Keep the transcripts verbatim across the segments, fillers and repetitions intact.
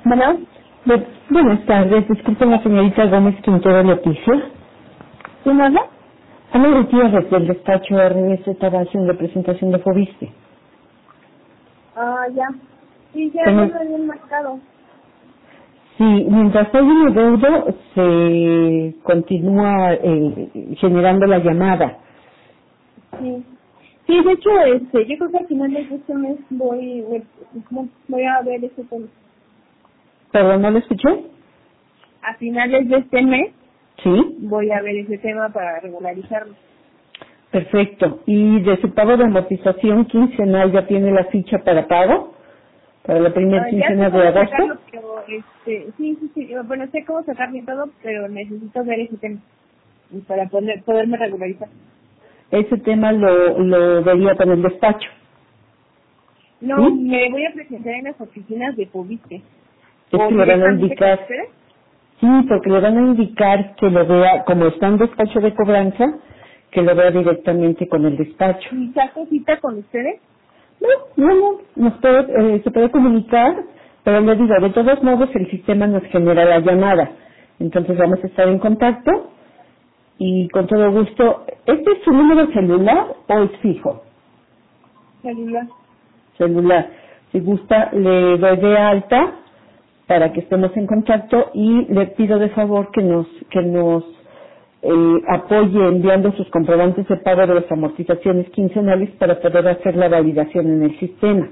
Bueno, Bu- Buenas tardes, disculpe la señorita Gómez Quintero Leticia. ¿quién habla? Ana Gutiérrez del despacho R S Tabasio en representación de Fobiste. Ah, ya. Sí, ya Tengo- no lo habían marcado. Sí, mientras hay un adeudo, se continúa eh, generando la llamada. Sí. Sí, de hecho, este, yo creo que al final de este mes voy, voy, ¿cómo? voy a ver ese tema. ¿Perdón, no lo escuché? A finales de este mes Sí, voy a ver ese tema para regularizarlo. perfecto. ¿Y de su pago de amortización quincenal ya tiene la ficha para pago? ¿Para la primera Ah, ya sé quincena cómo de sacarlo, agosto? pero, este, sí, sí, sí, bueno, sé cómo sacarlo y todo, pero necesito ver ese tema y para poder, poderme regularizar. Ese tema lo, lo vería con el despacho. No, ¿Sí? me voy a presentar en las oficinas de Fobiste. Es ¿O que le van a directamente con indicar, ustedes? sí, porque le van a indicar que lo vea, como está en despacho de cobranza, que lo vea directamente con el despacho. ¿Y saco cita con ustedes? No, no, no, nos puede, eh, se puede comunicar, pero le digo, de todos modos el sistema nos genera la llamada. Entonces vamos a estar en contacto y con todo gusto. ¿Este es su número celular o es fijo? Celular. Celular. Si gusta, le doy de alta para que estemos en contacto y le pido de favor que nos que nos eh, apoye enviando sus comprobantes de pago de las amortizaciones quincenales para poder hacer la validación en el sistema.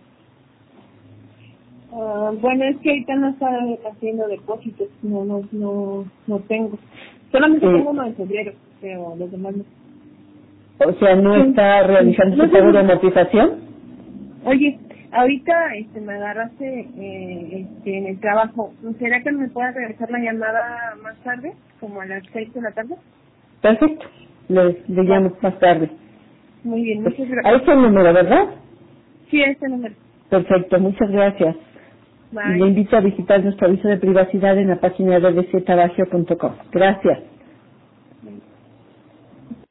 Ah, bueno, es que ahorita no está haciendo depósitos, no, no, no, no tengo. Solamente Eh, tengo uno en febrero, pero los demás no. o sea, no Sí, está sí. realizando No su pago de sé, amortización. oye, ahorita este, me agarraste eh, este, en el trabajo. ¿Será que me pueda regresar la llamada más tarde, como a las seis de la tarde? Perfecto. Le, le Va. llamo más tarde. Muy bien, Pues, muchas a gracias. este número, ¿verdad? Sí, a este número. Perfecto, muchas gracias. Y le Bye. invito a visitar nuestro aviso de privacidad en la página de d z tabagio punto com. Gracias.